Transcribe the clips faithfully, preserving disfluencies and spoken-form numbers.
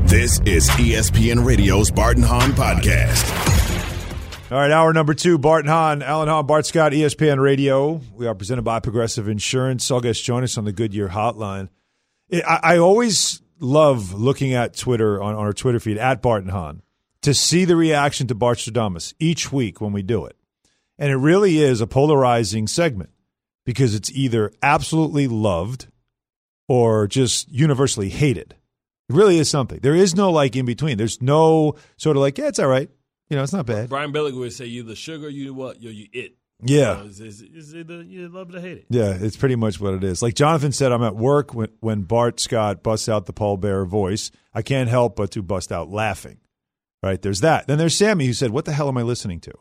This is E S P N Radio's Bart and Hahn Podcast. All right, hour number two, Bart and Hahn, Alan Hahn, Bart Scott, E S P N Radio. We are presented by Progressive Insurance. All guests join us on the Goodyear Hotline. I, I always love looking at Twitter, on, on our Twitter feed, at Bart and Hahn, to see the reaction to Bart Stradamus each week when we do it. And it really is a polarizing segment because it's either absolutely loved or just universally hated. It really is something. There is no like in between. There's no sort of like, yeah, it's all right. You know, it's not bad. Brian Billick would say you the sugar, you what, you, you it. Yeah. You know, it's, it's, it's either you love it or hate it. Yeah, it's pretty much what it is. Like Jonathan said, I'm at work when, when Bart Scott busts out the pallbearer voice. I can't help but to bust out laughing. Right? There's that. Then there's Sammy who said, what the hell am I listening to?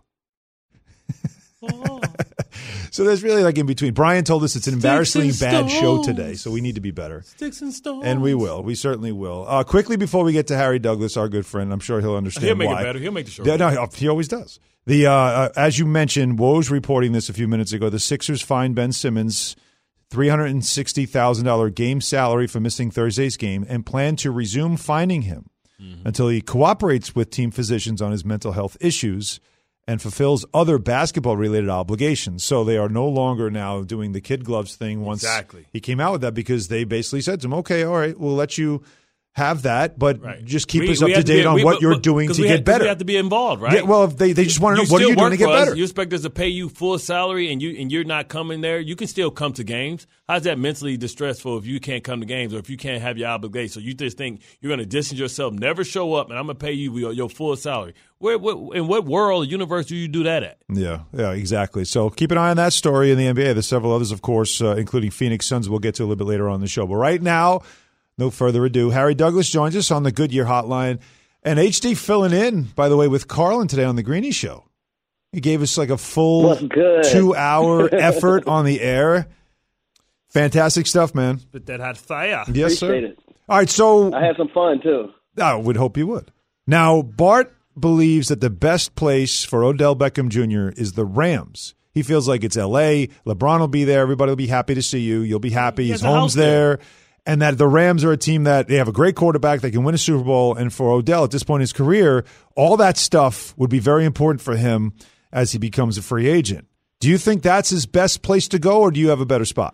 Oh. So there's really like in between. Brian told us it's an embarrassingly bad show today, so we need to be better. Sticks and stones. And we will. We certainly will. Uh, quickly before we get to Harry Douglas, our good friend, I'm sure he'll understand He'll make why. it better. He'll make the show Yeah, better. no, he always does. The uh, uh, as you mentioned, Woj reporting this a few minutes ago, the Sixers fined Ben Simmons three hundred sixty thousand dollars game salary for missing Thursday's game and plan to resume fining him mm-hmm. until he cooperates with team physicians on his mental health issues and fulfills other basketball-related obligations. So they are no longer now doing the kid gloves thing once exactly. he came out with that because they basically said to him, okay, all right, we'll let you have that, but right. just keep we, us up to date be, on we, what but, you're but, doing to we get have, better. We have to be involved, right? Yeah, well, if they, they just want to know, you what are you doing to get us. better? You expect us to pay you full salary and, you, and you're not coming there? You can still come to games. How's that mentally distressful if you can't come to games or if you can't have your obligation? So you just think you're going to distance yourself, never show up, and I'm going to pay you your, your full salary. Where, what, in what world or universe do you do that at? Yeah, yeah, exactly. So keep an eye on that story in the N B A. There's several others, of course, uh, including Phoenix Suns we'll get to a little bit later on in the show. But right now, no further ado, Harry Douglas joins us on the Goodyear Hotline. And H D filling in, by the way, with Carlin today on the Greeny Show. He gave us like a full two-hour effort on the air. Fantastic stuff, man. But that had fire. Yes, sir. Appreciate it. All right, so I had some fun, too. I would hope you would. Now, Bart believes that the best place for Odell Beckham Junior is the Rams. He feels like it's L A. LeBron will be there. Everybody will be happy to see you. You'll be happy. His home's there. there. And that the Rams are a team that they have a great quarterback. They can win a Super Bowl. And for Odell, at this point in his career, all that stuff would be very important for him as he becomes a free agent. Do you think that's his best place to go, or do you have a better spot?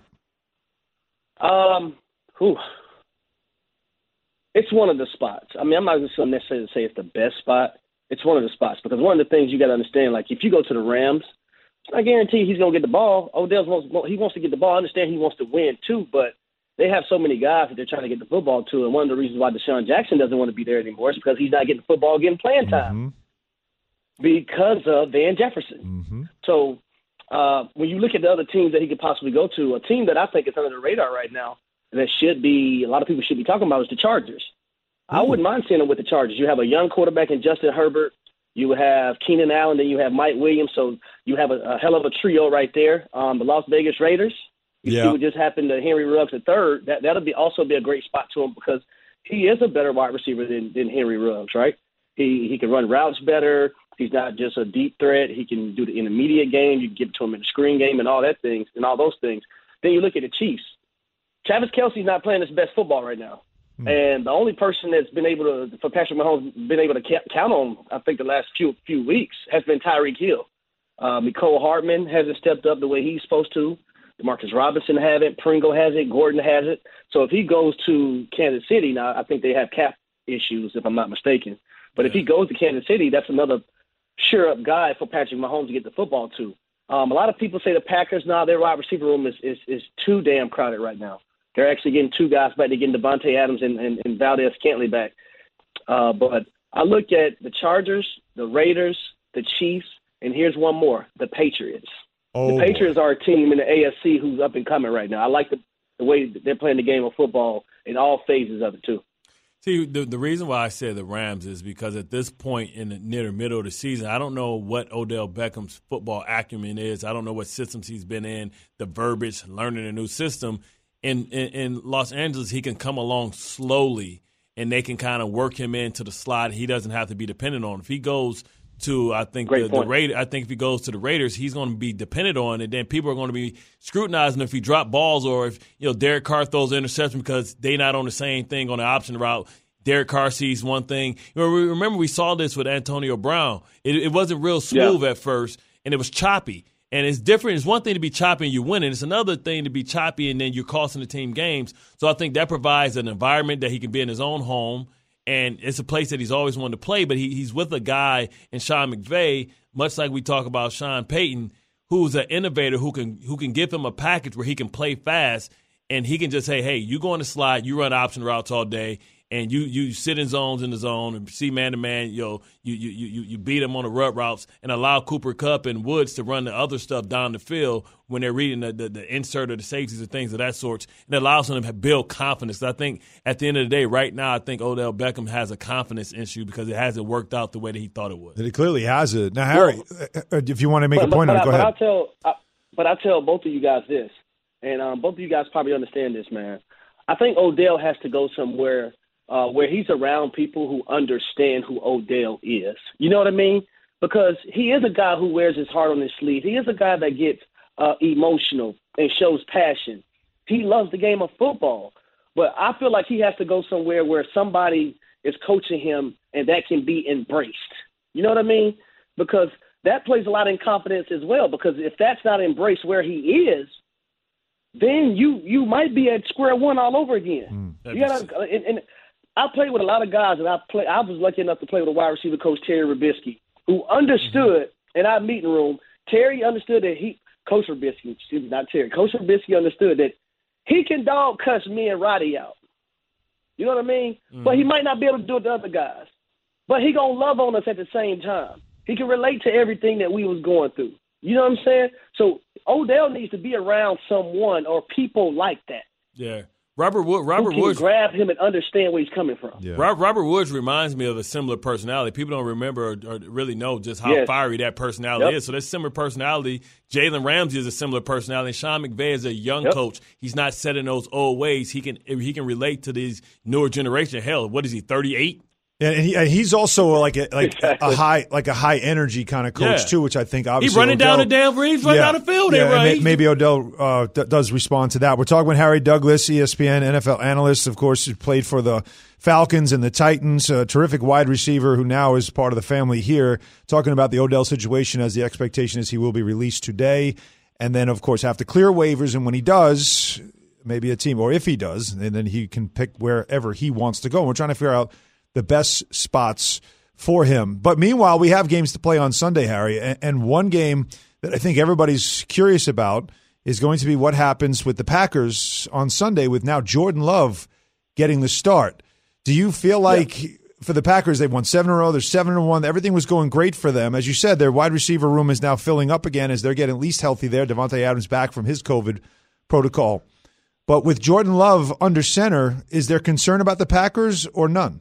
Um, whew. It's one of the spots. I mean, I'm not just going to necessarily say it's the best spot. It's one of the spots because one of the things you got to understand, like if you go to the Rams, I guarantee he's going to get the ball. Odell wants he wants to get the ball. I understand he wants to win too, but they have so many guys that they're trying to get the football to, and one of the reasons why Deshaun Jackson doesn't want to be there anymore is because he's not getting the football, getting playing time mm-hmm. because of Van Jefferson. Mm-hmm. So uh, when you look at the other teams that he could possibly go to, a team that I think is under the radar right now that should be a lot of people should be talking about is the Chargers. Ooh. I wouldn't mind seeing them with the Chargers. You have a young quarterback in Justin Herbert. You have Keenan Allen, then you have Mike Williams. So you have a, a hell of a trio right there. Um, the Las Vegas Raiders. You yeah. see what just happened to Henry Ruggs the third. That that'll be also be a great spot to him because he is a better wide receiver than, than Henry Ruggs, right? He he can run routes better. He's not just a deep threat. He can do the intermediate game. You can give it to him in the screen game and all that things and all those things. Then you look at the Chiefs. Travis Kelce's not playing his best football right now. Hmm. And the only person that's been able to, for Patrick Mahomes, been able to count on, I think, the last few few weeks has been Tyreek Hill. Uh, Mecole Hardman hasn't stepped up the way he's supposed to. Demarcus Robinson has it. Pringle has it. Gordon has it. So if he goes to Kansas City, now I think they have cap issues, if I'm not mistaken. But yeah. if he goes to Kansas City, that's another sure-up guy for Patrick Mahomes to get the football to. Um, a lot of people say the Packers, now their wide receiver room is, is, is too damn crowded right now. They're actually getting two guys back. They're getting Devontae Adams and, and, and Valdez-Scantling back. Uh, but I look at the Chargers, the Raiders, the Chiefs, and here's one more, the Patriots. Oh, the Patriots are a team in the A F C who's up and coming right now. I like the, the way that they're playing the game of football in all phases of it, too. See, the, the reason why I said the Rams is because at this point in the near the middle of the season, I don't know what Odell Beckham's football acumen is. I don't know what systems he's been in, the verbiage, learning a new system. In, in, in Los Angeles, he can come along slowly, and they can kind of work him into the slot. He doesn't have to be dependent on. If he goes to, I think the, the Raiders, I think if he goes to the Raiders, he's going to be dependent on, and then people are going to be scrutinizing if he drop balls or if you know Derek Carr throws an interception because they're not on the same thing on the option route. Derek Carr sees one thing. You know, remember, we saw this with Antonio Brown. It, it wasn't real smooth yeah. at first, and it was choppy. And it's different. It's one thing to be choppy and you're winning. It's another thing to be choppy and then you're costing the team games. So I think that provides an environment that he can be in his own home. And it's a place that he's always wanted to play. But he, he's with a guy in Sean McVay, much like we talk about Sean Payton, who's an innovator who can who can give him a package where he can play fast. And he can just say, hey, you go on the slide, you run option routes all day. And you you sit in zones in the zone and see man-to-man, you know, you, you you you beat them on the rut routes and allow Cooper Kupp and Woods to run the other stuff down the field when they're reading the, the, the insert or the safeties and things of that sort. And it allows them to build confidence. I think at the end of the day, right now, I think Odell Beckham has a confidence issue because it hasn't worked out the way that he thought it would. It clearly has it. Now, Harry, well, if you want to make but, a point but, on it, go but ahead. I'll tell, I, but I tell both of you guys this, and um, both of you guys probably understand this, man. I think Odell has to go somewhere Uh, where he's around people who understand who Odell is. You know what I mean? Because he is a guy who wears his heart on his sleeve. He is a guy that gets uh, emotional and shows passion. He loves the game of football. But I feel like he has to go somewhere where somebody is coaching him and that can be embraced. You know what I mean? Because that plays a lot in confidence as well. Because if that's not embraced where he is, then you you might be at square one all over again. Mm, you gotta, and, and I played with a lot of guys, and I play. I was lucky enough to play with a wide receiver coach, Terry Robisky, who understood mm-hmm. in our meeting room. Terry understood that he, Coach Robisky, excuse me, not Terry, Coach Robisky understood that he can dog cuss me and Roddy out. You know what I mean? Mm-hmm. But he might not be able to do it to other guys. But he gonna love on us at the same time. He can relate to everything that we was going through. You know what I'm saying? So Odell needs to be around someone or people like that. Yeah. Robert Wood, Robert Who can Woods, grab him and understand where he's coming from. Yeah. Robert Woods reminds me of a similar personality. People don't remember or, or really know just how yes. fiery that personality yep. is. So that's similar personality. Jalen Ramsey is a similar personality. Sean McVay is a young yep. coach. He's not set in those old ways. He can he can relate to these newer generation. Hell, what is he? thirty-eight. And, he, and he's also like a, like exactly. a high like a high energy kind of coach yeah. too, which I think obviously he's running Odell, down the damn he's running yeah, down the field. Yeah, there, right? Maybe Odell uh, d- does respond to that. We're talking with Harry Douglas, E S P N N F L analyst, of course, who played for the Falcons and the Titans. A terrific wide receiver who now is part of the family here. Talking about the Odell situation, as the expectation is he will be released today, and then of course have to clear waivers. And when he does, maybe a team, or if he does, and then he can pick wherever he wants to go. And we're trying to figure out the best spots for him. But meanwhile, we have games to play on Sunday, Harry. And one game that I think everybody's curious about is going to be what happens with the Packers on Sunday with now Jordan Love getting the start. Do you feel like yeah. for the Packers, they've won seven in a row, they're seven and one, everything was going great for them. As you said, their wide receiver room is now filling up again as they're getting at least healthy there. Devontae Adams back from his COVID protocol. But with Jordan Love under center, is there concern about the Packers or none?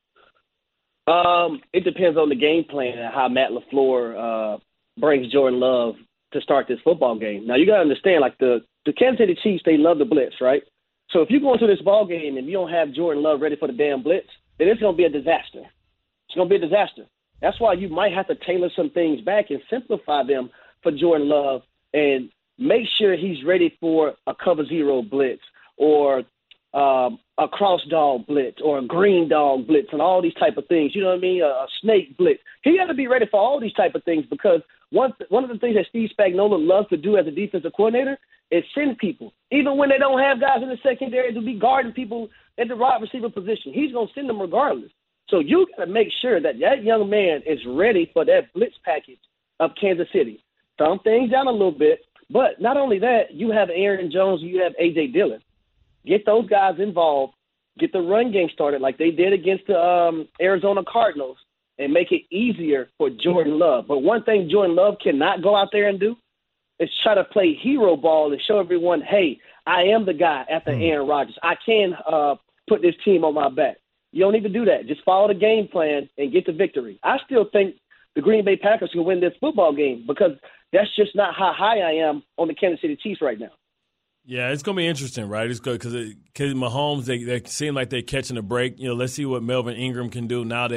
Um, it depends on the game plan and how Matt LaFleur uh, brings Jordan Love to start this football game. Now, you got to understand, like the, the Kansas City Chiefs, they love the blitz, right? So if you go into this ball game and you don't have Jordan Love ready for the damn blitz, then it's going to be a disaster. It's going to be a disaster. That's why you might have to tailor some things back and simplify them for Jordan Love and make sure he's ready for a cover zero blitz or um, a cross dog blitz or a green dog blitz and all these type of things. You know what I mean? A, a snake blitz. He got to be ready for all these type of things because one one of the things that Steve Spagnuolo loves to do as a defensive coordinator is send people, even when they don't have guys in the secondary to be guarding people at the wide receiver position. He's going to send them regardless. So you got to make sure that that young man is ready for that blitz package of Kansas City. Thumb things down a little bit, but not only that, you have Aaron Jones, you have A J Dillon. Get those guys involved, get the run game started like they did against the um, Arizona Cardinals, and make it easier for Jordan Love. But one thing Jordan Love cannot go out there and do is try to play hero ball and show everyone, hey, I am the guy after mm. Aaron Rodgers. I can uh, put this team on my back. You don't need to do that. Just follow the game plan and get the victory. I still think the Green Bay Packers can win this football game because that's just not how high I am on the Kansas City Chiefs right now. Yeah, it's going to be interesting, right? It's good because because Mahomes, they, they seem like they're catching a break. You know, let's see what Melvin Ingram can do now that,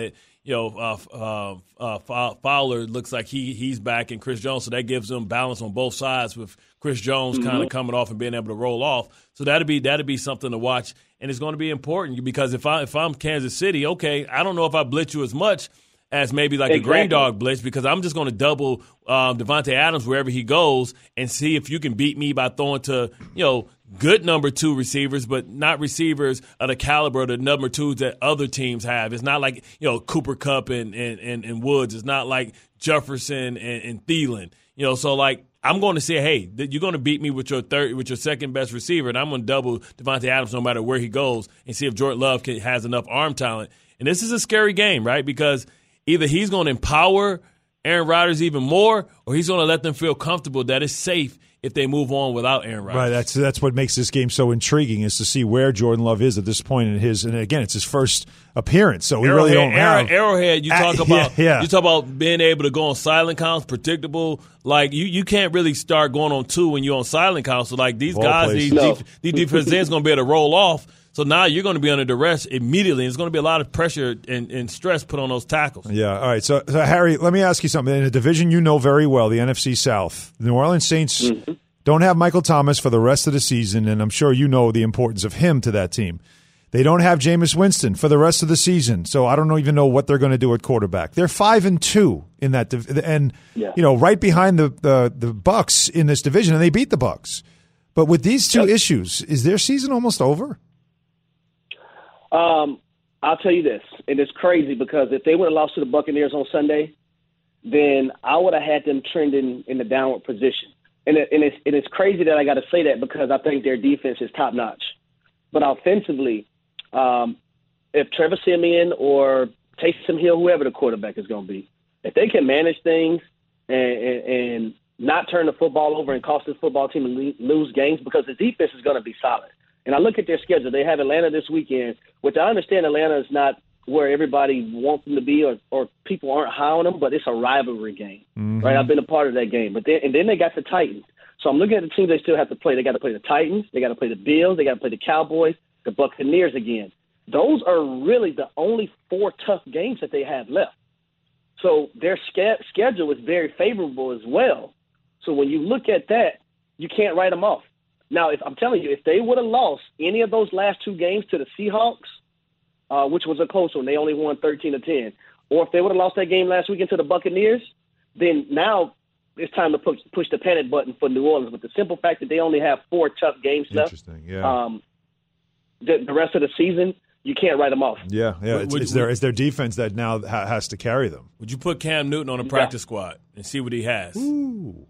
you know, uh, uh, uh, Fowler looks like he he's back and Chris Jones, so that gives them balance on both sides with Chris Jones mm-hmm. kind of coming off and being able to roll off. So that'd be that'd be something to watch, and it's going to be important because if I if I'm Kansas City, okay, I don't know if I blitz you as much as maybe like exactly. a Green Dog blitz because I'm just going to double um, Devontae Adams wherever he goes and see if you can beat me by throwing to, you know, good number two receivers, but not receivers of the caliber of the number twos that other teams have. It's not like, you know, Cooper Kupp and, and, and, and Woods. It's not like Jefferson and, and Thielen. You know, so like I'm going to say, hey, you're going to beat me with your third, with your second best receiver, and I'm going to double Devontae Adams no matter where he goes and see if Jordan Love can, has enough arm talent. And this is a scary game, right? Because either he's going to empower Aaron Rodgers even more, or he's going to let them feel comfortable that it's safe if they move on without Aaron Rodgers. Right, that's that's what makes this game so intriguing is to see where Jordan Love is at this point in his. And again, it's his first appearance, so we Arrowhead, really don't have Arrowhead. You talk uh, about yeah, yeah. you talk about being able to go on silent counts, predictable. Like you, you can't really start going on two when you're on silent counts. So like these Ball guys, plays. these No. def- these defensive ends going to be able to roll off. So now you're going to be under duress immediately. There's going to be a lot of pressure and, and stress put on those tackles. Yeah. All right. So, so, Harry, let me ask you something. In a division you know very well, the N F C South, the New Orleans Saints mm-hmm. don't have Michael Thomas for the rest of the season, and I'm sure you know the importance of him to that team. They don't have Jameis Winston for the rest of the season, so I don't even know what they're going to do at quarterback. They're five and two in that, div- and yeah. you know, right behind the, the the Bucs in this division, and they beat the Bucs. But with these two yep. issues, is their season almost over? Um, I'll tell you this, and it's crazy because if they would have lost to the Buccaneers on Sunday, then I would have had them trending in the downward position. And, it, and, it's, and it's crazy that I got to say that because I think their defense is top notch. But offensively, um, if Trevor Siemian or Taysom Hill, whoever the quarterback is going to be, if they can manage things and, and, and not turn the football over and cost this football team and lose games, because the defense is going to be solid. And I look at their schedule. They have Atlanta this weekend, which I understand Atlanta is not where everybody wants them to be or, or people aren't high on them, but it's a rivalry game, mm-hmm. right? I've been a part of that game. But then, and then they got the Titans. So I'm looking at the teams they still have to play. They got to play the Titans. They got to play the Bills. They got to play the Cowboys, the Buccaneers again. Those are really the only four tough games that they have left. So their ske- schedule is very favorable as well. So when you look at that, you can't write them off. Now, if I'm telling you, if they would have lost any of those last two games to the Seahawks, uh, which was a close one, they only won thirteen to ten, or if they would have lost that game last weekend to the Buccaneers, then now it's time to push, push the panic button for New Orleans. But the simple fact that they only have four tough games left, Interesting, yeah. um, the, the rest of the season, you can't write them off. Yeah, yeah. It's, would, it's, would, their, it's their defense that now ha- has to carry them. Would you put Cam Newton on a practice yeah. squad and see what he has? Ooh.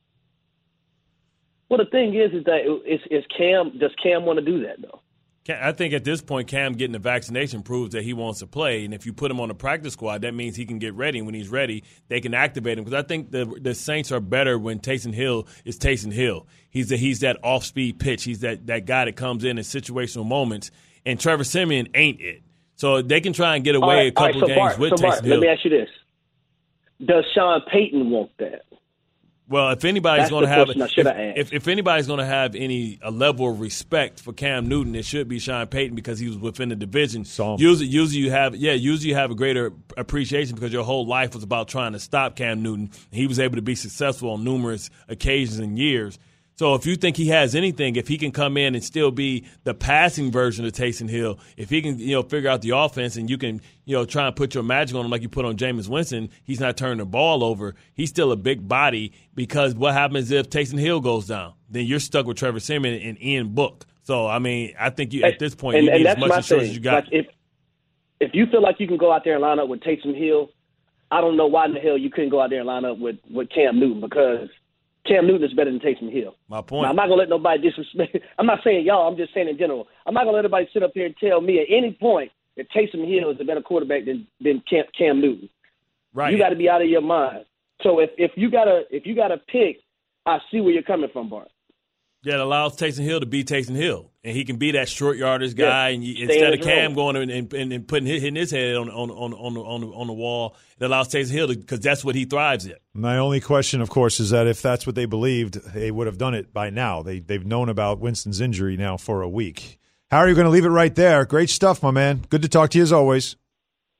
Well, the thing is, is that is, is Cam. Does Cam want to do that though? I think at this point, Cam getting the vaccination proves that he wants to play. And if you put him on the practice squad, that means he can get ready. And when he's ready, they can activate him. Because I think the the Saints are better when Taysom Hill is Taysom Hill. He's the, he's that off-speed pitch. He's that, that guy that comes in in situational moments. And Trevor Siemian ain't it. So they can try and get away right, a couple right, so games Bart, with so Taysom Bart, Hill. Let me ask you this. Does Sean Payton want that? Well, if anybody's going to have if, if, if anybody's going to have any a level of respect for Cam Newton, it should be Sean Payton because he was within the division. So, usually, usually you have yeah, usually you have a greater appreciation because your whole life was about trying to stop Cam Newton. He was able to be successful on numerous occasions and years. So if you think he has anything, if he can come in and still be the passing version of Taysom Hill, if he can, you know, figure out the offense and you can, you know, try and put your magic on him like you put on Jameis Winston, he's not turning the ball over. He's still a big body because what happens if Taysom Hill goes down? Then you're stuck with Trevor Siemian and Ian Book. So, I mean, I think you at this point and, you and need as much insurance thing. as you got. Like if, if you feel like you can go out there and line up with Taysom Hill, I don't know why in the hell you couldn't go out there and line up with, with Cam Newton because – Cam Newton is better than Taysom Hill. My point. Now, I'm not going to let nobody disrespect. I'm not saying y'all. I'm just saying in general. I'm not going to let anybody sit up here and tell me at any point that Taysom Hill is a better quarterback than than Cam, Cam Newton. Right. You got to be out of your mind. So if, if you gotta if you gotta pick, I see where you're coming from, Bart. Yeah, it allows Taysom Hill to be Taysom Hill, and he can be that short yardage guy. Yeah, and you, instead of Cam role. going and, and, and putting hitting his head on on on on the, on the, on the wall, it allows Taysom Hill to because that's what he thrives at. My only question, of course, is that if that's what they believed, they would have done it by now. They they've known about Winston's injury now for a week. How are you going to leave it right there? Great stuff, my man. Good to talk to you as always.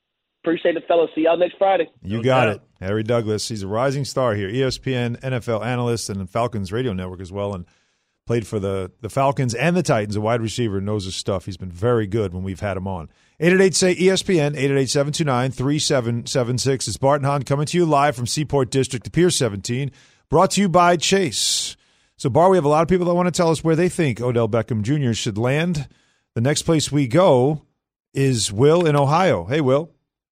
Appreciate it, fellas. See y'all next Friday. You No got doubt. it. Harry Douglas. He's a rising star here. E S P N, N F L analyst, and Falcons radio network as well, and played for the, the Falcons and the Titans. A wide receiver, knows his stuff. He's been very good when we've had him on. eight eight eight, say E S P N, eight eight eight, seven two nine, three seven seven six. It's Bart and Hahn coming to you live from Seaport District to Pier seventeen, brought to you by Chase. So, Bar, we have a lot of people that want to tell us where they think Odell Beckham Junior should land. The next place we go is Will in Ohio. Hey, Will.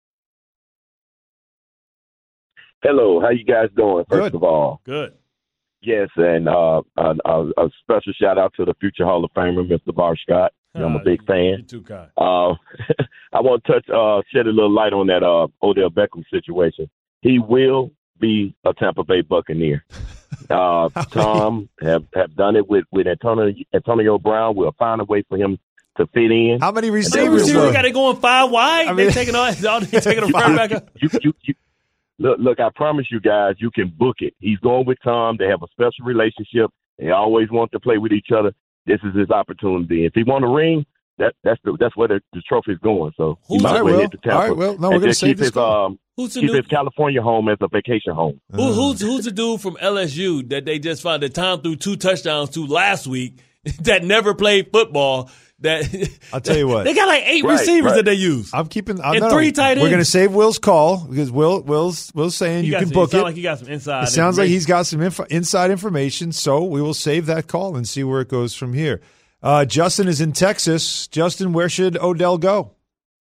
Hello, how you guys doing, first Good. of all? Good. Yes, and uh, a, a, a special shout-out to the future Hall of Famer, Mister Bart Scott. I'm a Uh, big fan. You're too kind. Uh, I want to touch, uh, shed a little light on that uh, Odell Beckham situation. He will be a Tampa Bay Buccaneer. Uh, Tom have, have done it with, with Antonio, Antonio Brown. We'll find a way for him to fit in. How many They receivers? receivers though? got it going five wide. I mean- they taking all, all they taking them right back up. You, you, you, look, look, I promise you guys, you can book it. He's going with Tom. They have a special relationship. They always want to play with each other. This is his opportunity. If he won a ring, that that's the, that's where the, the trophy is going. So he Who's- might All as right, well Will. hit the Tampa. All right, Will. No, we're and gonna just save keep this his call. um Who's the keep new? his California home as a vacation home. Who, who's who's the dude from L S U that they just found that Tom threw two touchdowns to last week that never played football? That I'll tell you what. they got like eight Right, receivers right. that they use. I'm keeping I'm And no, three tight We're going to ends. save Will's call because Will Will's Will's saying He you got can some, book sound it. like he got some inside. It sounds like information. he's got some info, inside information, so we will save that call and see where it goes from here. Uh, Justin is in Texas. Justin, where should Odell go?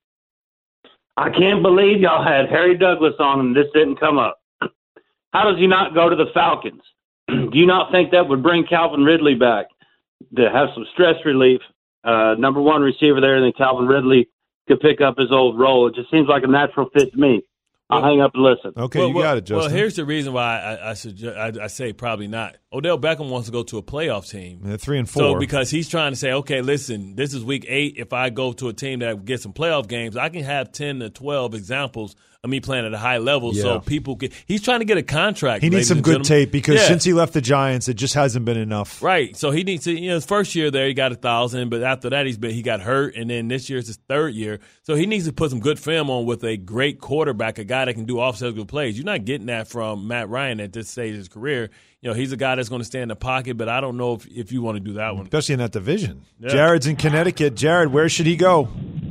I can't believe y'all had Harry Douglas on and this didn't come up. How does he not go to the Falcons? Do you not think that would bring Calvin Ridley back to have some stress relief? Uh, number one receiver there, and then Calvin Ridley could pick up his old role. It just seems like a natural fit to me. I'll Well- hang up and listen. Okay, well, you well, got it, Justin. Well, here's the reason why I I, suggest, I I say probably not. Odell Beckham wants to go to a playoff team. Yeah, three and four. So because he's trying to say, okay, listen, this is week eight. If I go to a team that gets some playoff games, I can have ten to twelve examples of me playing at a high level. Yeah. So people get. He's trying to get a contract. he needs ladies some and good gentlemen. tape because Yeah. since he left the Giants, it just hasn't been enough. Right, so he needs to. You know, his first year there, he got a thousand, but after that, he's been he got hurt, and then this year is his third year. So he needs to put some good film on with a great quarterback, a guy that can do off-schedule plays. You're not getting that from Matt Ryan at this stage of his career. You know, he's a guy that's going to stay in the pocket, but I don't know if, if you want to do that one. Especially in that division. Yeah. Jared's in Connecticut. Jared, where should he go?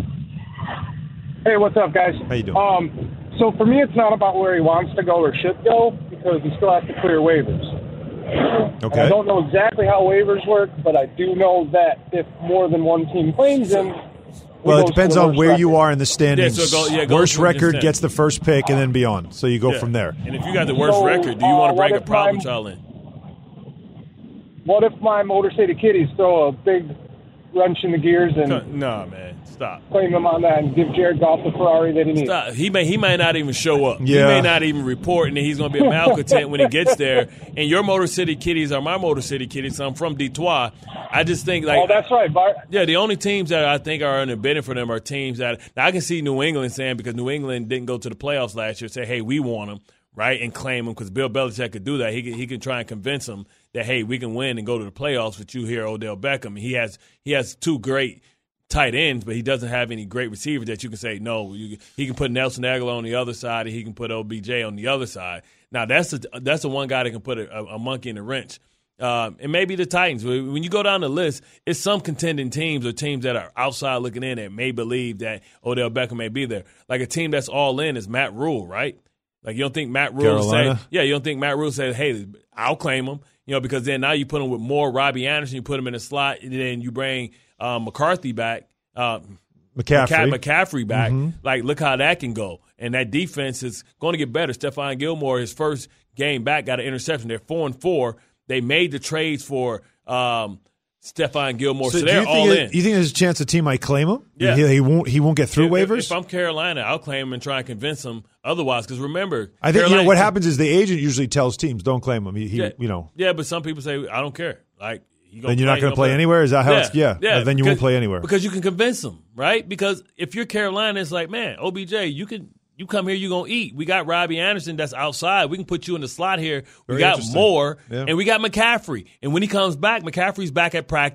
Hey, what's up, guys? How you doing? Um, so for me, it's not about where he wants to go or should go because he still has to clear waivers. And Okay. I don't know exactly how waivers work, but I do know that if more than one team claims him, he Well, it goes to depends the on worst where you record. are in the standings. Yeah, so go- yeah, go Worst from the record standings. gets the first pick and then beyond. So you go Yeah. from there. And if you got the worst So, record, do you want uh, to bring what a if problem my- child in? What if my Motor City Kitties throw a big wrench in the gears and No, man, stop. claim him on that and give Jared Goff the Ferrari that he needs? Stop. He may he may not even show up. He Yeah. may not even report, and then he's going to be a malcontent when he gets there. And your Motor City Kitties are my Motor City Kitties. So I'm from Detroit. I just think like Oh, that's right, Bart. yeah, the only teams that I think are in a bidding for them are teams that now I can see New England saying because New England didn't go to the playoffs last year, say hey we want them right and claim them because Bill Belichick could do that. He can, he can try and convince them that hey we can win and go to the playoffs with you here, Odell Beckham. He has he has two great tight ends, but he doesn't have any great receivers that you can say no. You, he can put Nelson Aguilar on the other side, and he can put O B J on the other side. Now that's the that's the one guy that can put a, a monkey in the wrench. Um, and maybe the Titans. When you go down the list, it's some contending teams or teams that are outside looking in that may believe that Odell Beckham may be there. Like a team that's all in is Matt Rule, right? Like you don't think Matt Rule will say, Carolina? yeah, you don't think Matt Rule say, hey, I'll claim him, you know, because then now you put him with more Robbie Anderson, you put him in a slot, and then you bring um, McCarthy back, uh, McCaffrey. McCaffrey back. Like, look how that can go. And that defense is going to get better. Stephon Gilmore, his first game back, got an interception. They're four and four. They made the trades for um, Stephon Gilmore, so, So do they're you think all it- in. You think there's a chance a team might claim him? Yeah. He, he won't. He won't get through If- waivers. If, if I'm Carolina, I'll claim him and try and convince them otherwise. Because remember, I think you know Carolina- what happens is the agent usually tells teams don't claim him. He, he Yeah. you know. Yeah, but some people say I don't care. Like you Then you're not going to play anywhere. Is that how it's? Yeah. yeah. Then you because, won't play anywhere. because you can convince them, right? Because if you're Carolina, it's like, man, O B J, you can. You come here, you're going to eat. We got Robbie Anderson that's outside. We can put you in the slot here. We Very got interesting. Moore, Yeah. and we got McCaffrey. And when he comes back, McCaffrey's back at practice.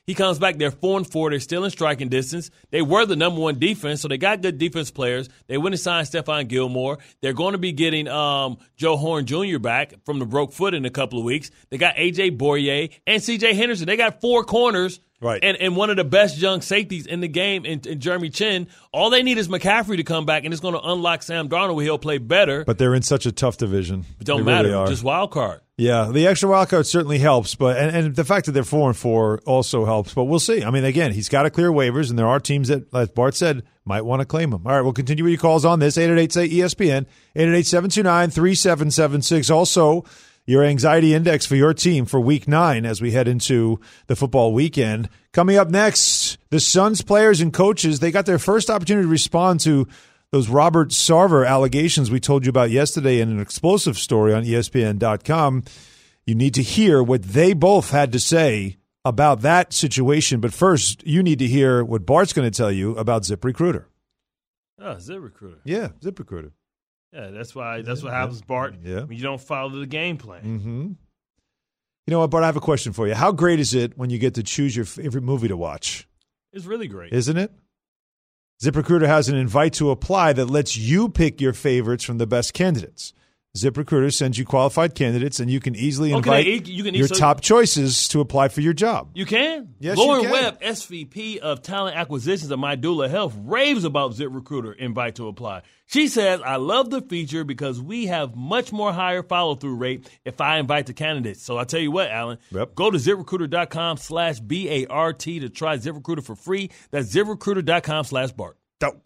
He comes back, they're four and four, they're still in striking distance. They were the number one defense, so they got good defense players. They went and signed Stephon Gilmore. They're going to be getting um, Joe Horn Junior back from the broke foot in a couple of weeks. They got A J Bourrier and C J Henderson. They got four corners. Right. And, and one of the best young safeties in the game in, in Jeremy Chin. All they need is McCaffrey to come back, and it's going to unlock Sam Darnold where he'll play better. But they're in such a tough division. It don't they matter. Really are. Just wild card. Yeah, the extra wild card certainly helps, but and, and the fact that they're four and four also helps. But we'll see. I mean, again, he's got to clear waivers, and there are teams that, as Bart said, might want to claim him. All right, we'll continue with your calls on this. eight eight eight, say E S P N, eight eight eight, seven two nine, three seven seven six. Also, your anxiety index for your team for week nine as we head into the football weekend. Coming up next, the Suns players and coaches, they got their first opportunity to respond to those Robert Sarver allegations we told you about yesterday in an explosive story on E S P N dot com. You need to hear what they both had to say about that situation. But first, you need to hear what Bart's going to tell you about ZipRecruiter. Oh, ZipRecruiter. Yeah, ZipRecruiter. Yeah, that's why. That's what happens, Bart. Yeah. When you don't follow the game plan. Mm-hmm. You know what, Bart? I have a question for you. How great is it when you get to choose your favorite movie to watch? It's really great, isn't it? ZipRecruiter has an invite to apply that lets you pick your favorites from the best candidates. ZipRecruiter sends you qualified candidates, and you can easily invite okay, you can your so top choices to apply for your job. You can? Yes, Lauren you can. Webb, S V P of Talent Acquisitions at MyDoula Health, raves about ZipRecruiter invite to apply. She says, I love the feature because we have much more higher follow-through rate if I invite the candidates. So I tell you what, Alan, yep. Go to ZipRecruiter.com slash B-A-R-T to try ZipRecruiter for free. That's ZipRecruiter.com slash Bart. Dope.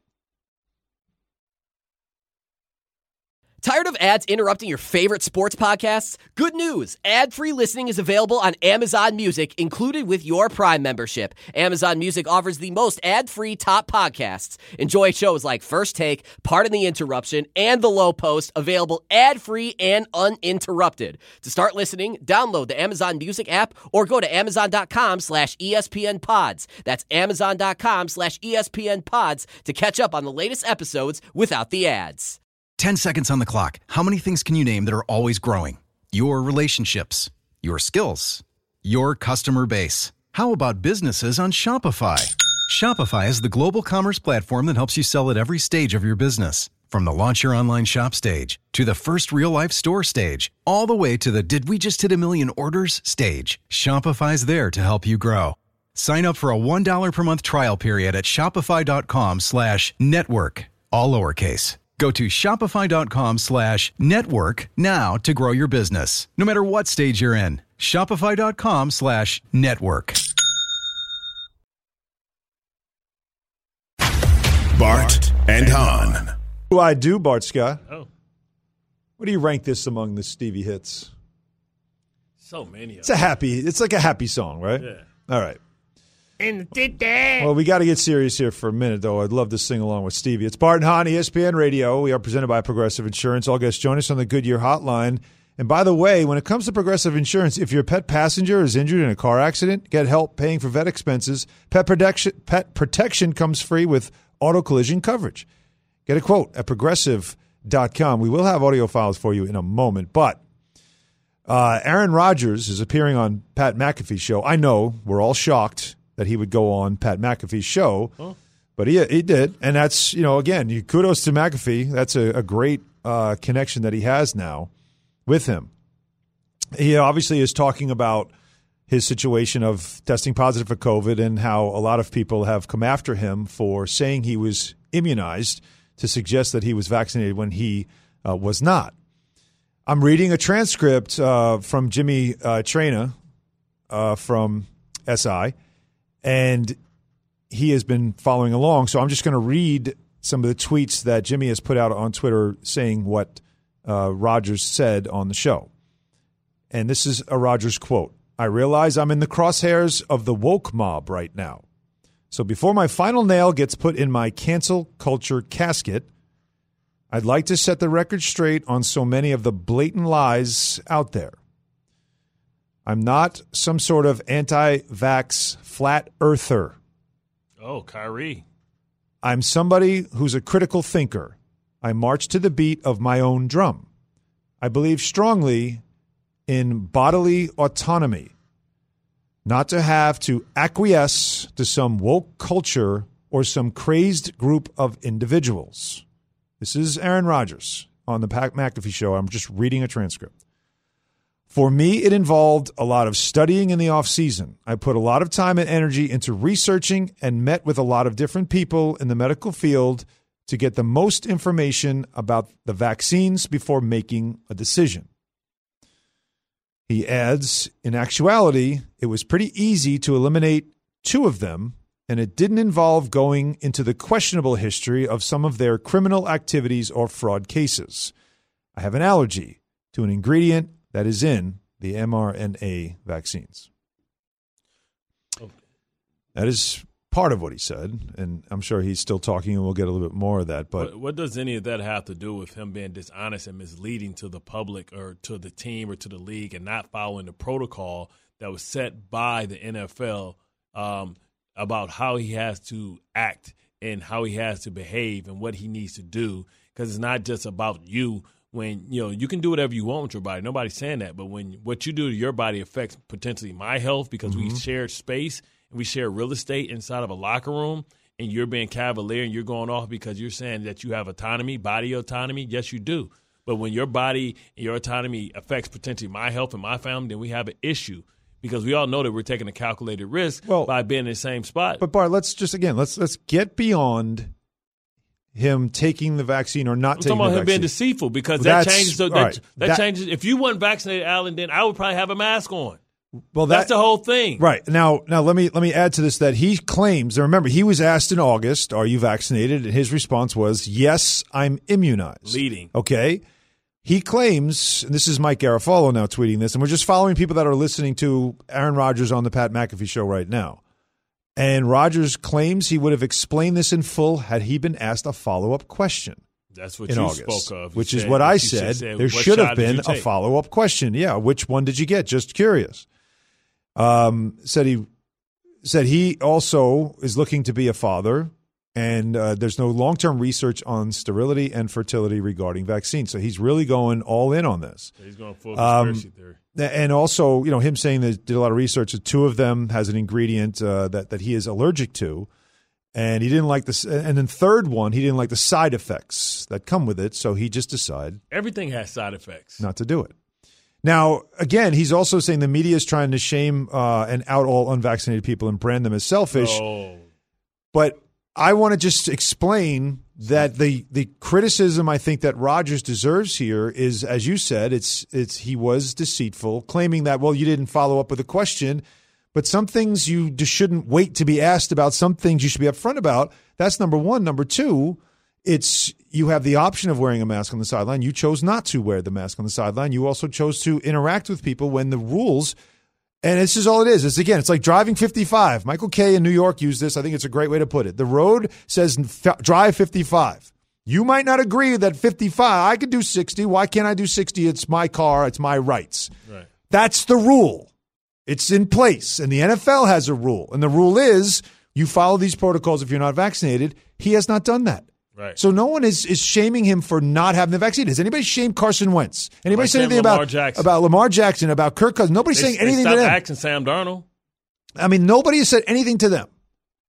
Tired of ads interrupting your favorite sports podcasts? Good news! Ad-free listening is available on Amazon Music, included with your Prime membership. Amazon Music offers the most ad-free top podcasts. Enjoy shows like First Take, Pardon the Interruption, and The Low Post, available ad-free and uninterrupted. To start listening, download the Amazon Music app or go to Amazon.com slash ESPN Pods. That's Amazon.com slash ESPN Pods to catch up on the latest episodes without the ads. ten seconds on the clock. How many things can you name that are always growing? Your relationships, your skills, your customer base. How about businesses on Shopify? Shopify is the global commerce platform that helps you sell at every stage of your business. From the launch your online shop stage to the first real-life store stage, all the way to the did we just hit a million orders stage. Shopify's there to help you grow. Sign up for a one dollar per month trial period at shopify.com slash network, all lowercase. Go to shopify.com slash network now to grow your business, no matter what stage you're in. Shopify.com slash network. Bart and Hahn. What do I do, Bart Scott? Oh. What do you rank this among the Stevie hits? So many of It's a happy, it's like a happy song, right? Yeah. All right. And did that. Well, we got to get serious here for a minute, though. I'd love to sing along with Stevie. It's Bart and Hahn, E S P N Radio. We are presented by Progressive Insurance. All guests join us on the Goodyear Hotline. And by the way, when it comes to Progressive Insurance, if your pet passenger is injured in a car accident, get help paying for vet expenses. Pet protection, pet protection comes free with auto collision coverage. Get a quote at progressive dot com. We will have audio files for you in a moment, but uh, Aaron Rodgers is appearing on Pat McAfee's show. I know we're all shocked that he would go on Pat McAfee's show, oh. but he he did, and that's, you know, again, you, kudos to McAfee. That's a, a great uh, connection that he has now with him. He obviously is talking about his situation of testing positive for COVID and how a lot of people have come after him for saying he was immunized to suggest that he was vaccinated when he uh, was not. I'm reading a transcript uh, from Jimmy uh, Traina uh, from S I, and he has been following along. So I'm just going to read some of the tweets that Jimmy has put out on Twitter saying what uh, Rodgers said on the show. And this is a Rodgers quote. I realize I'm in the crosshairs of the woke mob right now. So before my final nail gets put in my cancel culture casket, I'd like to set the record straight on so many of the blatant lies out there. I'm not some sort of anti-vax flat earther. Oh, Kyrie. I'm somebody who's a critical thinker. I march to the beat of my own drum. I believe strongly in bodily autonomy. not to have to acquiesce to some woke culture or some crazed group of individuals. This is Aaron Rodgers on the Pat McAfee Show. I'm just reading a transcript. For me, it involved a lot of studying in the offseason. I put a lot of time and energy into researching and met with a lot of different people in the medical field to get the most information about the vaccines before making a decision. He adds, in actuality, it was pretty easy to eliminate two of them, and it didn't involve going into the questionable history of some of their criminal activities or fraud cases. I have an allergy to an ingredient that is in the mRNA vaccines. Okay. That is part of what he said, and I'm sure he's still talking, and we'll get a little bit more of that. But what, what does any of that have to do with him being dishonest and misleading to the public or to the team or to the league and not following the protocol that was set by the N F L um, about how he has to act and how he has to behave and what he needs to do? Because it's not just about you. When, you know, you can do whatever you want with your body. Nobody's saying that. But when what you do to your body affects potentially my health because mm-hmm. we share space and we share real estate inside of a locker room, and you're being cavalier and you're going off because you're saying that you have autonomy, body autonomy, yes, you do. But when your body and your autonomy affects potentially my health and my family, then we have an issue because we all know that we're taking a calculated risk well, by being in the same spot. But, Bart, let's just, again, let's let's get beyond him taking the vaccine or not I'm taking the vaccine. I'm talking about him being deceitful because that That's, changes. So that, right. that, that changes. If you weren't vaccinated, Alan, then I would probably have a mask on. Well, that, that's the whole thing, right? Now, now let me let me add to this that he claims. And remember, he was asked in August, "Are you vaccinated?" And his response was, "Yes, I'm immunized." Leading, okay. He claims, and this is Mike Garafolo now tweeting this, and we're just following people that are listening to Aaron Rodgers on the Pat McAfee Show right now. And Rodgers claims he would have explained this in full had he been asked a follow-up question. That's what in you August, spoke of. Which you is said, what I said. said. There should have been a follow-up question. Yeah, which one did you get? Just curious. Um, said he said he also is looking to be a father, and uh, there's no long-term research on sterility and fertility regarding vaccines. So he's really going all in on this. He's going full conspiracy um, theory. And also, you know, him saying that did a lot of research that two of them has an ingredient uh, that that he is allergic to, and he didn't like this. And then third one, he didn't like the side effects that come with it, so he just decided everything has side effects, not to do it. Now, again, he's also saying the media is trying to shame uh, and out all unvaccinated people and brand them as selfish. Oh. But I want to just explain that the the criticism I think that Rodgers deserves here is, as you said, it's it's he was deceitful, claiming that, well, you didn't follow up with a question, but some things you just shouldn't wait to be asked about. Some things you should be upfront about. That's number one. Number two, it's you have the option of wearing a mask on the sideline. You chose not to wear the mask on the sideline. You also chose to interact with people when the rules. And this is all it is. It's, again, it's like driving fifty-five. Michael Kay in New York used this. I think it's a great way to put it. The road says f- drive fifty-five. You might not agree that fifty-five, I could do sixty. Why can't I do sixty? It's my car. It's my rights. Right. That's the rule. It's in place. And the N F L has a rule. And the rule is you follow these protocols if you're not vaccinated. He has not done that. Right. So no one is, is shaming him for not having the vaccine. Has anybody shamed Carson Wentz? Anybody say anything Lamar about Jackson. about Lamar Jackson, about Kirk Cousins? Nobody's they, saying anything they to them. Asking Sam Darnold. I mean, nobody has said anything to them.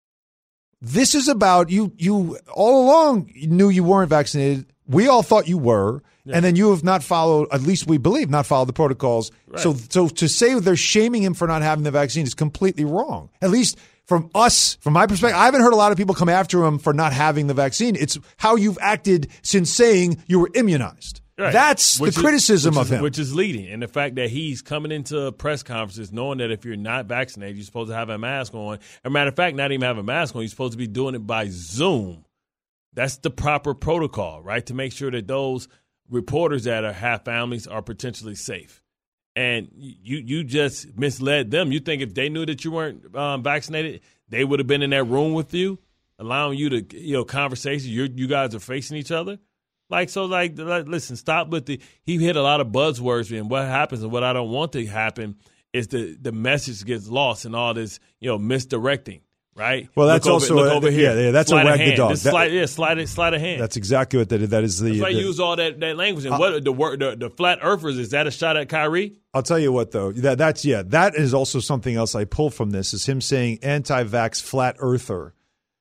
This is about you. You all along knew you weren't vaccinated. We all thought you were, yeah. And then you have not followed. At least we believe not followed the protocols. Right. So, so to say they're shaming him for not having the vaccine is completely wrong. At least. From us, from my perspective, I haven't heard a lot of people come after him for not having the vaccine. It's how you've acted since saying you were immunized. Right. That's which the is, criticism of is, him. Which is leading. And the fact that he's coming into press conferences knowing that if you're not vaccinated, you're supposed to have a mask on. As a matter of fact, not even have a mask on, you're supposed to be doing it by Zoom. That's the proper protocol, right, to make sure that those reporters that are have families are potentially safe. And you you just misled them. You think if they knew that you weren't um, vaccinated, they would have been in that room with you, allowing you to, you know, conversation. You you guys are facing each other. Like, so, like, like, listen, stop with the – he hit a lot of buzzwords, and what happens and what I don't want to happen is the, the message gets lost in all this, you know, misdirecting, right? Well, that's look also over, look a, over here. Yeah, yeah that's slide a wag the dog. Just That, slide, yeah, slide, slide a hand. That's exactly what that is. That is the. That's why I the, use all that, that language. And uh, what the, word, the the flat earthers, is that a shot at Kyrie? I'll tell you what, though. That that's yeah. That is also something else I pull from this is him saying anti-vax flat earther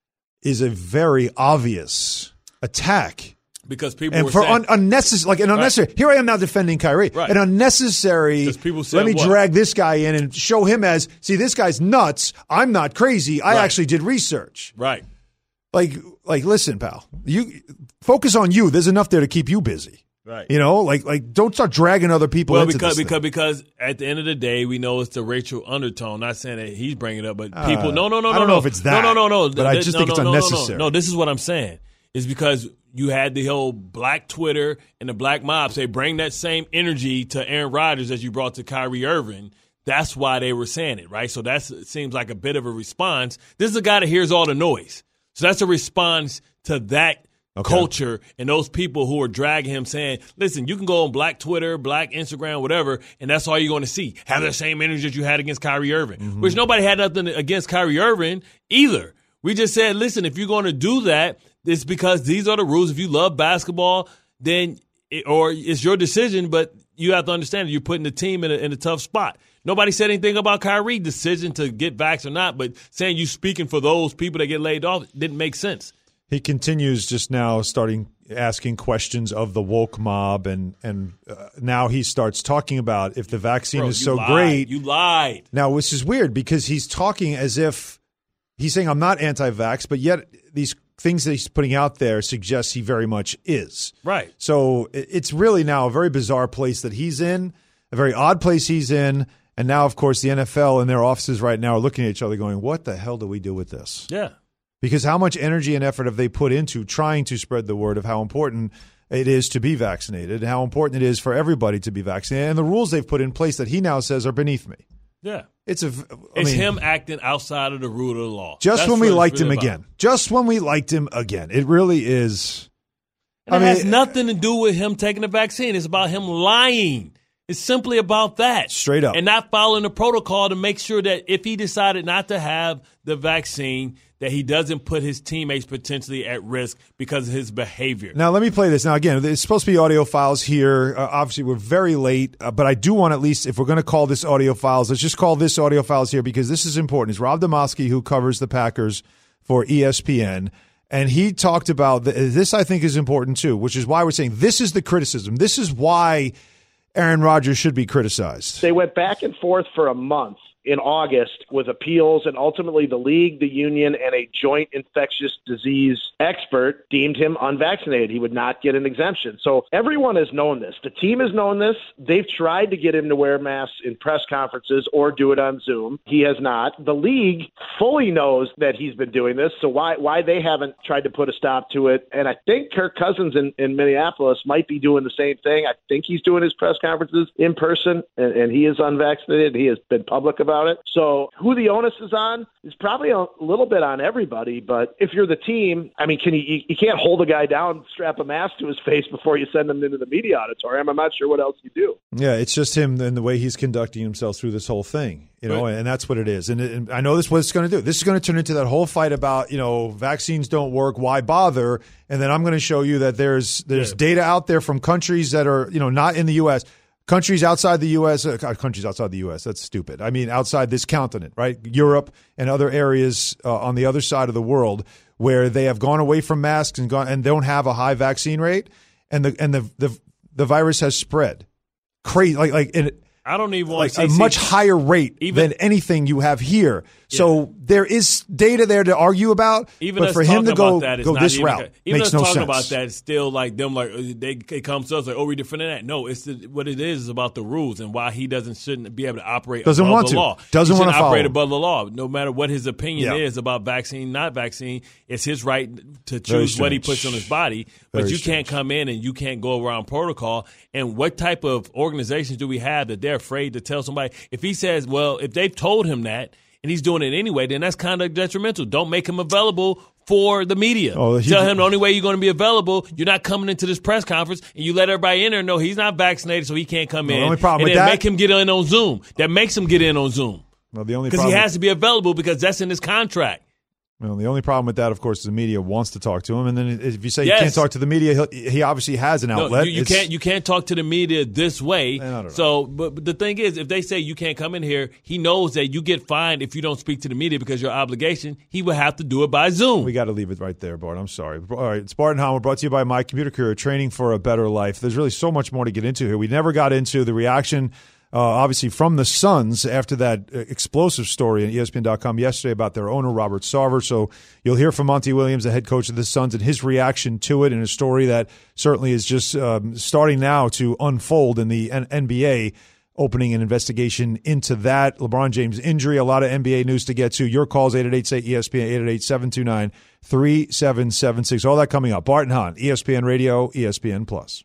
is a very obvious attack. Because people and were for saying, un- unnecessary, like an unnecessary. Right. Here I am now defending Kyrie. Right. An unnecessary. People said let me what? drag this guy in and show him as, see, this guy's nuts. I'm not crazy. I Right. actually did research. Right. Like, like, listen, pal. You focus on you. There's enough there to keep you busy. Right. You know, like, like, don't start dragging other people well, into because this because thing. because at the end of the day, we know it's the racial undertone. Not saying that he's bringing it up, but Uh, people. No, no, no, no. I don't no. know if it's that, No, no, no, no. but I Th- just no, think no, it's no, no, unnecessary. No, no, this is what I'm saying. Is because you had the whole black Twitter and the black mob say bring that same energy to Aaron Rodgers as you brought to Kyrie Irving. That's why they were saying it, right? So that seems like a bit of a response. This is a guy that hears all the noise. So that's a response to that okay. culture and those people who are dragging him saying, listen, you can go on black Twitter, black Instagram, whatever, and that's all you're going to see. Have the same energy that you had against Kyrie Irving, mm-hmm. which nobody had nothing against Kyrie Irving either. We just said, listen, if you're going to do that, it's because these are the rules. If you love basketball, then it, or it's your decision, but you have to understand that you're putting the team in a, in a tough spot. Nobody said anything about Kyrie's decision to get vaxxed or not, but saying you speaking for those people that get laid off didn't make sense. He continues just now starting asking questions of the woke mob, and and uh, now he starts talking about if the vaccine Bro, is so lied. great. You lied. Now, this is weird because he's talking as if he's saying I'm not anti-vax, but yet these things that he's putting out there suggests he very much is. Right. So it's really now a very bizarre place that he's in, a very odd place he's in. And now, of course, the N F L and their offices right now are looking at each other going, what the hell do we do with this? Yeah. Because how much energy and effort have they put into trying to spread the word of how important it is to be vaccinated, how important it is for everybody to be vaccinated, and the rules they've put in place that he now says are beneath me. Yeah. It's a. I it's mean, him acting outside of the rule of the law. Just That's when we what liked it's him really again. about. Just when we liked him again. It really is. And I it mean, has nothing to do with him taking the vaccine. It's about him lying. It's simply about that. Straight up. And not following the protocol to make sure that if he decided not to have the vaccine, that he doesn't put his teammates potentially at risk because of his behavior. Now, let me play this. Now, again, it's supposed to be audio files here. Uh, obviously, we're very late, uh, but I do want at least, if we're going to call this audio files, let's just call this audio files here because this is important. It's Rob Demovsky, who covers the Packers for E S P N, and he talked about the, this, I think, is important too, which is why we're saying this is the criticism. This is why Aaron Rodgers should be criticized. They went back and forth for a month in August with appeals, and ultimately the league, the union, and a joint infectious disease expert deemed him unvaccinated. He would not get an exemption. So everyone has known this. The team has known this. They've tried to get him to wear masks in press conferences or do it on Zoom. He has not. The league fully knows that he's been doing this, so why why they haven't tried to put a stop to it. And I think Kirk Cousins in, in Minneapolis might be doing the same thing. I think he's doing his press conferences in person, and, and he is unvaccinated. He has been public about it. So who the onus is on is probably a little bit on everybody. But if you're the team, I mean, can you, you, you can't hold a guy down, strap a mask to his face before you send him into the media auditorium. I'm not sure what else you do. Yeah, it's just him and the way he's conducting himself through this whole thing, you know, right. and that's what it is. And, it, and I know this is what it's going to do. This is going to turn into that whole fight about, you know, vaccines don't work, why bother? And then I'm going to show you that there's there's yeah. data out there from countries that are, you know, not in the U S, countries outside the U S, uh, countries outside the U S, that's stupid. I mean, outside this continent, right? Europe and other areas uh, on the other side of the world where they have gone away from masks and gone and don't have a high vaccine rate, and the and the the, the virus has spread crazy, like like in I don't even want like to say a much higher rate even, than anything you have here. Yeah. So there is data there to argue about, even but for him to go, that, go this even, route even makes us no talking sense. about that, it's still like them, like they it comes to us like, oh, we're defending that. No, it's the, what it is is about the rules and why he doesn't shouldn't be able to operate doesn't above want the to. law. Doesn't he want to operate follow. above the law. No matter what his opinion yeah. is about vaccine, not vaccine, it's his right to Very choose what he strange. puts on his body. But Very you strange. can't come in and you can't go around protocol. And what type of organizations do we have that they're afraid to tell somebody? If he says, well, if they've told him that, and he's doing it anyway, then that's kind of detrimental. Don't make him available for the media. Oh, Tell him the only way you're going to be available, you're not coming into this press conference, and you let everybody in there know he's not vaccinated, so he can't come no, in. The only problem and with then that, make him get in on Zoom. That makes him get in on Zoom. Well, the only because problem he has to be available because that's in his contract. Well, the only problem with that, of course, is the media wants to talk to him, and then if you say Yes. you can't talk to the media, he'll, he obviously has an outlet. No, you, you can't. You can't talk to the media this way. Man, I don't know. So, but, but the thing is, if they say you can't come in here, he knows that you get fined if you don't speak to the media because your obligation. He will have to do it by Zoom. We got to leave it right there, Bart. I'm sorry. All right, it's Bart and Hahn. We're brought to you by My Computer Career, training for a better life. There's really so much more to get into here. We never got into the reaction. Uh, obviously, from the Suns after that uh, explosive story on E S P N dot com yesterday about their owner, Robert Sarver. So you'll hear from Monty Williams, the head coach of the Suns, and his reaction to it in a story that certainly is just um, starting now to unfold in the N- NBA, opening an investigation into that. LeBron James' injury, a lot of N B A news to get to. Your calls, eight eight eight, say E S P N, eight eight eight, seven two nine, three seven seven six. All that coming up. Bart and Hahn, E S P N Radio, E S P N Plus.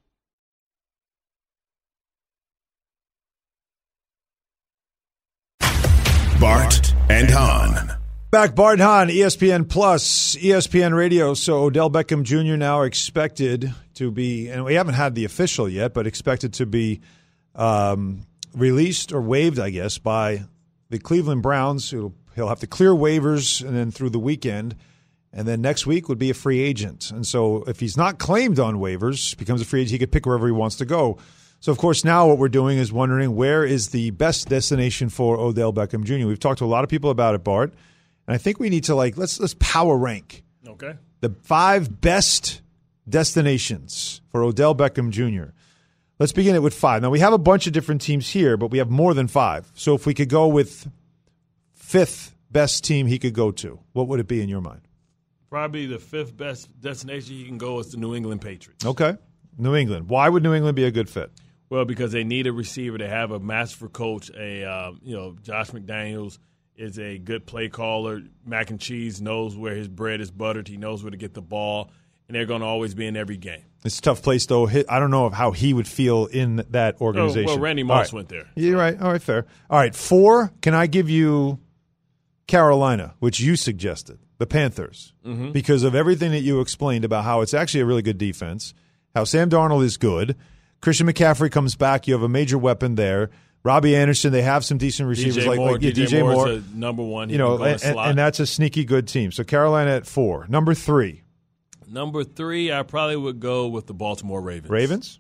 Bart and Hahn. Back, Bart and Hahn, E S P N Plus, E S P N Radio. So Odell Beckham Junior now expected to be, and we haven't had the official yet, but expected to be um, released or waived, I guess, by the Cleveland Browns. He'll, he'll have to clear waivers and then through the weekend. And then next week would be a free agent. And so if he's not claimed on waivers, becomes a free agent, he could pick wherever he wants to go. So, of course, now what we're doing is wondering where is the best destination for Odell Beckham Junior We've talked to a lot of people about it, Bart, and I think we need to, like, let's let's power rank. Okay. The five best destinations for Odell Beckham Junior Let's begin it with five. Now, we have a bunch of different teams here, but we have more than five. So if we could go with fifth best team he could go to, what would it be in your mind? Probably the fifth best destination you can go is the New England Patriots. Okay. New England. Why would New England be a good fit? Well, because they need a receiver. They have a master coach. A uh, you know, Josh McDaniels is a good play caller. Mac and Cheese knows where his bread is buttered. He knows where to get the ball, and they're going to always be in every game. It's a tough place, though. I don't know of how he would feel in that organization. Oh, well, Randy Moss right. went there. You're right. All right, fair. All right, four. Can I give you Carolina, which you suggested, the Panthers, Mm-hmm. because of everything that you explained about how it's actually a really good defense, how Sam Darnold is good. Christian McCaffrey comes back. You have a major weapon there. Robbie Anderson, they have some decent receivers D J like, Moore, like yeah, D J, D J Moore. Moore is a number one. He you know, can go in and, the slot. and that's a sneaky good team. So Carolina at four. Number three. Number three, I probably would go with the Baltimore Ravens. Ravens?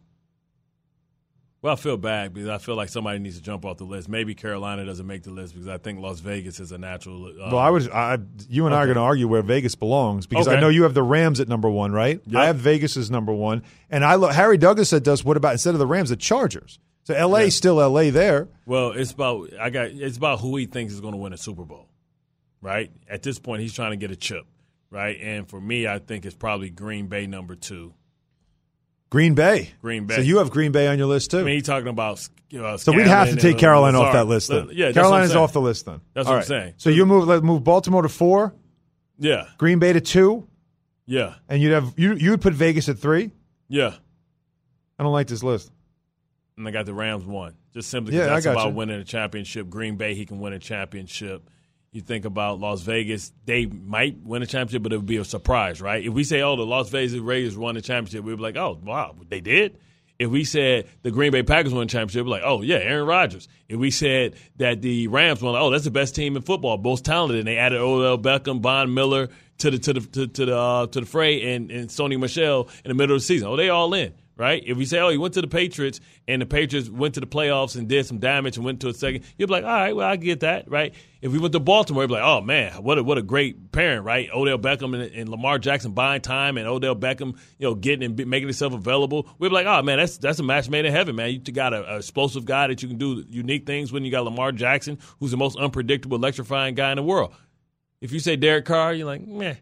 Well, I feel bad because I feel like somebody needs to jump off the list. Maybe Carolina doesn't make the list because I think Las Vegas is a natural. Um, Well, I would. I, you and I are okay. going to argue where Vegas belongs because I Okay. know you have the Rams at number one, right? Yep. I have Vegas as number one, and I look. Harry Douglas said, "Does what about instead of the Rams, the Chargers?" So L A Yeah. still L A there. Well, it's about I got. It's about who he thinks is going to win a Super Bowl, right? At this point, he's trying to get a chip, right? And for me, I think it's probably Green Bay number two. Green Bay. Green Bay. So you have Green Bay on your list too. I mean, he's talking about. Uh, so we'd have to Scanlon take and, uh, Carolina off Lazard. that list then. Yeah, that's Carolina's what I'm off the list then. That's All what right. I'm saying. So you move. Let's move Baltimore to four. Yeah, Green Bay to two, yeah, and you'd have you you would put Vegas at three. yeah. I don't like this list. And I got the Rams one. Just simply Yeah, because I that's got about you. winning a championship. Green Bay, he can win a championship. You think about Las Vegas, they might win a championship, but it would be a surprise, right? If we say, oh, the Las Vegas Raiders won a championship, we'd be like, oh, wow, they did? If we said the Green Bay Packers won a championship, we'd be like, oh, yeah, Aaron Rodgers. If we said that the Rams won, oh, that's the best team in football, most talented, and they added Odell Beckham, Von Miller to the to the to, to the uh, to the fray, and, and Sony Michel in the middle of the season. Oh, they all in. Right? If we say, oh, he went to the Patriots and the Patriots went to the playoffs and did some damage and went to a second, you'll be like, all right, well, I get that, right? If we went to Baltimore, you'd be like, oh, man, what a, what a great pairing, right? Odell Beckham and, and Lamar Jackson buying time and Odell Beckham, you know, getting and be, making himself available. We'd be like, oh, man, that's that's a match made in heaven, man. You got a, a explosive guy that you can do unique things when you got Lamar Jackson, who's the most unpredictable, electrifying guy in the world. If you say Derek Carr, you're like, meh.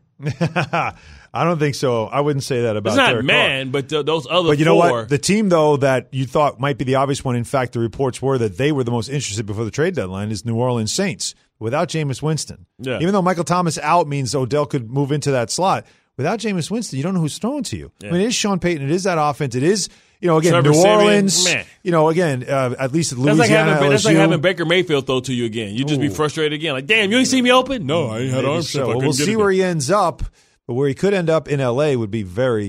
I don't think so. I wouldn't say that about It's not Derek man, Carr. but th- those other But you know four. what? The team, though, that you thought might be the obvious one, in fact, the reports were that they were the most interested before the trade deadline, is New Orleans Saints, without Jameis Winston. Yeah. Even though Michael Thomas out means Odell could move into that slot, without Jameis Winston, you don't know who's throwing to you. Yeah. I mean, it is Sean Payton. It is that offense. It is, you know, again, Trevor New Siemian, Orleans. meh. You know, again, uh, at least at That's Louisiana, like, having, that's like L S U. having Baker Mayfield throw to you again. You just be Ooh. frustrated again. Like, damn, you ain't see me open? No, I ain't had Maybe arm so. strength. I Well, couldn't we'll get see it where there. he ends up, but where he could end up in L A would be very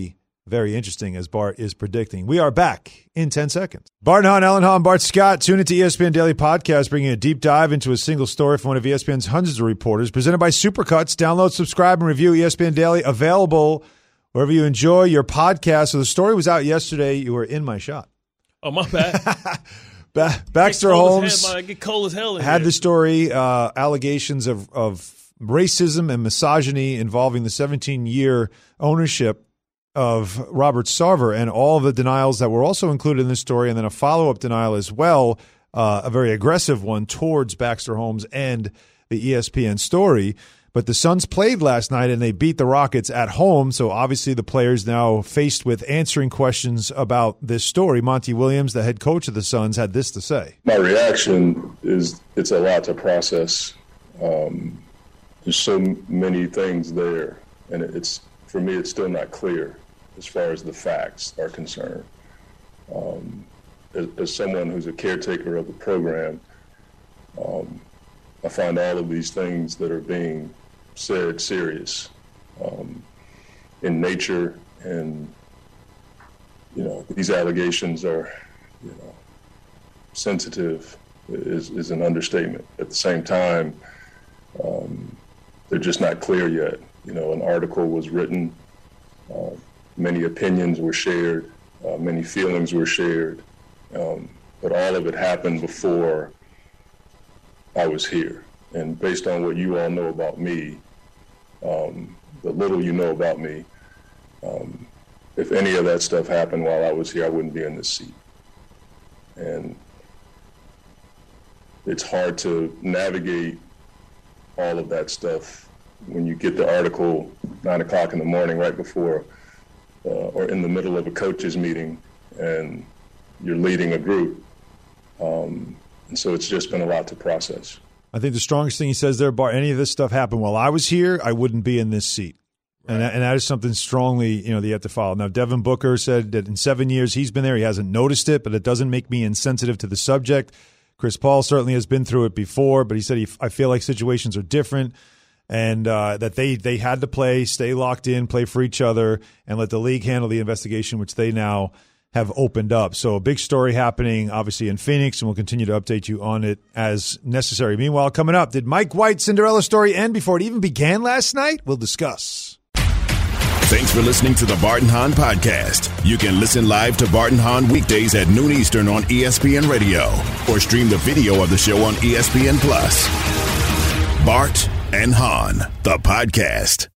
Very interesting, as Bart is predicting. We are back in ten seconds. Bart Hahn, Alan Hahn, Bart Scott. Tune into E S P N Daily Podcast, bringing a deep dive into a single story from one of E S P N's hundreds of reporters. Presented by Supercuts. Download, subscribe, and review E S P N Daily. Available wherever you enjoy your podcast. So the story was out yesterday. You were in my shot. Oh, my bad. ba- Baxter Holmes I get cold as hell in had here. the story, uh, allegations of, of racism and misogyny involving the seventeen-year ownership of Robert Sarver and all of the denials that were also included in this story, and then a follow-up denial as well, uh, a very aggressive one towards Baxter Holmes and the E S P N story. But the Suns played last night, and they beat the Rockets at home, so obviously the players now faced with answering questions about this story. Monty Williams, the head coach of the Suns, had this to say. My reaction is it's a lot to process. Um, there's so many things there, and it's for me, it's still not clear as far as the facts are concerned. Um, as, as someone who's a caretaker of the program, um, I find all of these things that are being said serious um, in nature, and you know these allegations are, you know, sensitive is, is an understatement. At the same time, um, they're just not clear yet. You know, an article was written. Uh, Many opinions were shared, uh, many feelings were shared, um, but all of it happened before I was here. And based on what you all know about me, um, the little you know about me, um, if any of that stuff happened while I was here, I wouldn't be in this seat. And it's hard to navigate all of that stuff when you get the article nine o'clock in the morning right before Uh, or in the middle of a coaches meeting, and you're leading a group. Um, and so it's just been a lot to process. I think the strongest thing he says there, Bart, any of this stuff happened while I was here, I wouldn't be in this seat. Right. And, that, and that is something strongly, you know, that you have to follow. Now, Devin Booker said that in seven years he's been there, he hasn't noticed it, but it doesn't make me insensitive to the subject. Chris Paul certainly has been through it before, but he said, he, I feel like situations are different. And uh, that they, they had to play, stay locked in, play for each other, and let the league handle the investigation, which they now have opened up. So a big story happening, obviously, in Phoenix, and we'll continue to update you on it as necessary. Meanwhile, coming up, did Mike White's Cinderella story end before it even began last night? We'll discuss. Thanks for listening to the Bart and Hahn Podcast. You can listen live to Bart and Hahn weekdays at noon Eastern on E S P N Radio, or stream the video of the show on E S P N Plus. Bart and Hahn, the podcast.